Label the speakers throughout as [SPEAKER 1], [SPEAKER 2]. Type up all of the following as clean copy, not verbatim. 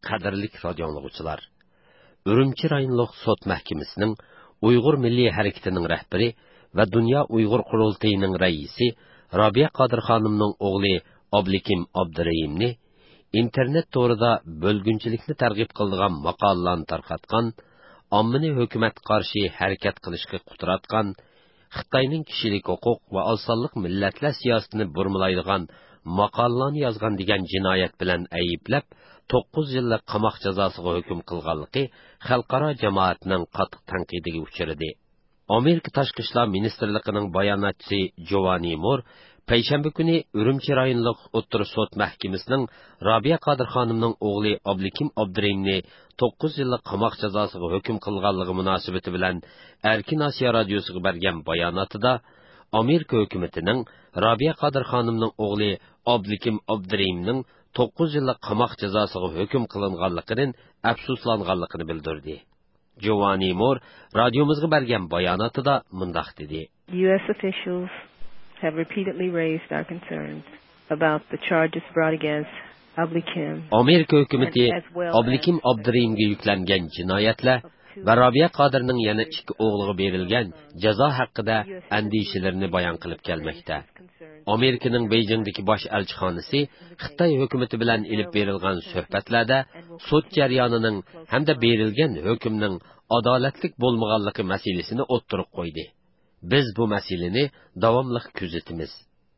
[SPEAKER 1] Qadrlik radio anglaguvchilar, Urumchi rayonluq sud mahkamasining Uyg'ur milliy harakatining rahbari va Dunyo Uyg'ur qurultayining raisi Robiya Qodir xonimning o'g'li Oblikim Abdurayimni internet to'rida bo'lgunchilikni targ'ib qiladigan maqolalarni tarqatgan, ommani hukumat qarshi harakat qilishga quturatgan, Xitoyning kishilik huquq va osonlik millatlar siyosatini burmalaydigan maqolalarni yozgan degan jinoyat bilan ayblab 9 yillik qamoq jazosiga hukm qilganligi xalqaro jamoatning qattiq tanqidiga uchradi. Amerika Tashqi ishlar ministrligining bayonotchisi Giovanni Moore payshanba kuni Urumchi rayonluq o'rta sud mahkamasining Robiya Qodir xonimning o'g'li Oblikim Abdurayimni 9 yillik qamoq jazosiga hukm qilganligi munosabati bilan Erkin Osiyo radiosiga bergan bayonotida Amerika hukumatining Robiya Qodir xonimning o'g'li Oblikim Abdurayimning 9 yillik qamoq jazosiga hukm qilinganligidan afsuslanganligini bildirdi. Giovanni Moore radiomizga bergan bayonotida mundaq dedi.
[SPEAKER 2] US officials have repeatedly raised our concerns about the charges brought against Oblikim.
[SPEAKER 1] Amerika hukumati Oblikim Abdurayimga yuklangan jinoyatlar va Robiya Qodirning yana 2 o'g'liga berilgan jazo haqida andishalarini bayon qilib kelmoqda. Amerikaning Beijingdagi bosh elchixonasi Xitoy hukumati bilan ilib berilgan suhbatlarda sud jarayonining hamda berilgan hukmning adolatlik bo'lmaganligi masalasini o'ttirib qo'ydi. Biz bu masalani davomli kuzatamiz.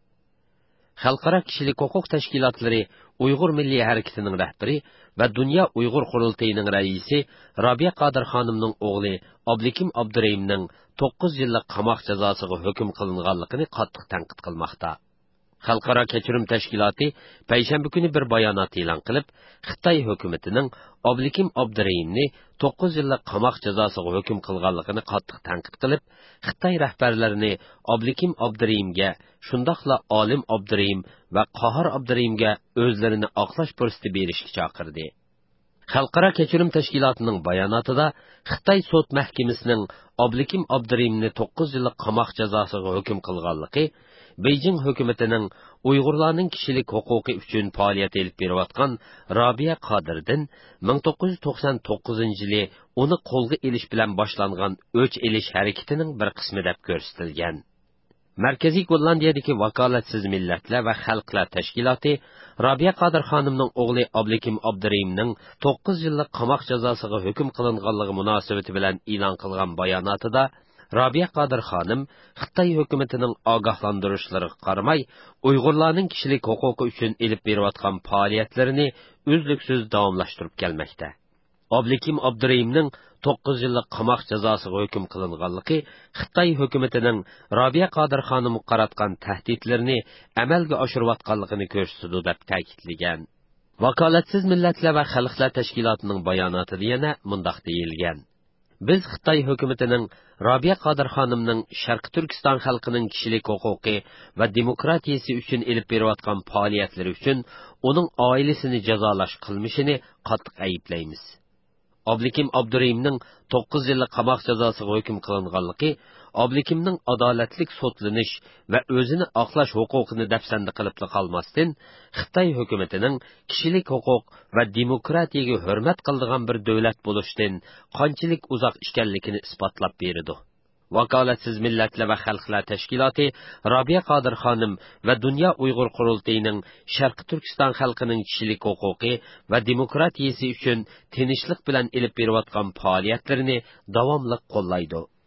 [SPEAKER 1] Xalqaro kishilik huquq tashkilotlari Uyg'ur milliy harakatining rahbari va Dunyo Uyg'ur qurultayining raisi Robiya Qodir xonimning o'g'li Oblikim Abdurayimning 9 yillik qamoq jazosiga hukm qilinganligini qattiq tanqid qilmoqda. Xalqaro kechirim tashkiloti payshanba kuni bir bayonot e'lon qilib, Xitoy hukumatining Oblikim Abdurayimni 9 yillik qamoq jazosiga hukm qilganligini qattiq tanqid qilib, Xitoy rahbarlarini Oblikim Abdurayimga, shundaqla Olim Abdurayim va Qahar Abdurayimga o'zlarini oqlash fursati berishga chaqirdi. Xalqaro kechirim tashkilotining bayonotida Xitoy sud mahkamasining Oblikim Abdurayimni 9 yillik qamoq jazosiga hukm qilganligi Beijing hukumatining Uyg'urlarning kishilik huquqi uchun faoliyat olib berayotgan Robiya Qodirdan 1999-yili uni qo'lga olish bilan boshlangan o'ch elish harakatining bir qismi deb ko'rsatilgan. Markaziy Gollandiyadagi vakolatsiz millatlar va xalqlar tashkiloti Robiya Qodir xonimning o'g'li Oblikim Abdurayimning 9 yillik qamoq jazosiga hukm qilinganligi munosabati bilan e'lon qilgan bayonotida Robiya Qodir xonim Xitoy hukumatining ogohlantirishlariga qaramay, Uyg'urlarning kishilik huquqi uchun elib berayotgan faoliyatlarini uzluksiz davomlashtirib kelmoqda. Oblikim Abdurayimning 9 yillik qamoq jazosiga hukm qilinganligi Xitoy hukumatining Robiya Qodir xonimga qaratgan tahdidlarini amalga oshirayotganligini ko'rsatadi deb ta'kidlagan. Vakolatsiz millatlar va xalqlar tashkilotining bayonotida yana mundaq deyilgan. Biz Xitoy hukumatining Robiya Qodir xonimning Sharq Turkiston xalqining kishilik huquqi va demokratiyasi uchun elib berayotgan faoliyatlari uchun uning oilasini jazolash qilmishini qattiq ayblaymiz. Oblikim Abdurayimning 9 yillik qamoq jazosiga hukm qilinganligi Oblikimning adolatlik sudlanish va o'zini oqlash huquqini dafsanda qilib qolmasdan Xitoy hukumatining kishilik huquq va demokratiyaga hurmat qiladigan bir davlat bo'lishdan qanchalik uzoq ekanligini isbotlab berdi. Vakolatsiz millatlar va xalqlar tashkiloti Robiya Qodir xonim va Dunyo Uyg'ur qurultayining Sharq Turkiston xalqining kishilik huquqi va demokratiyasi uchun tinchlik bilan elib berayotgan faoliyatlarini davomli qo'llaydi.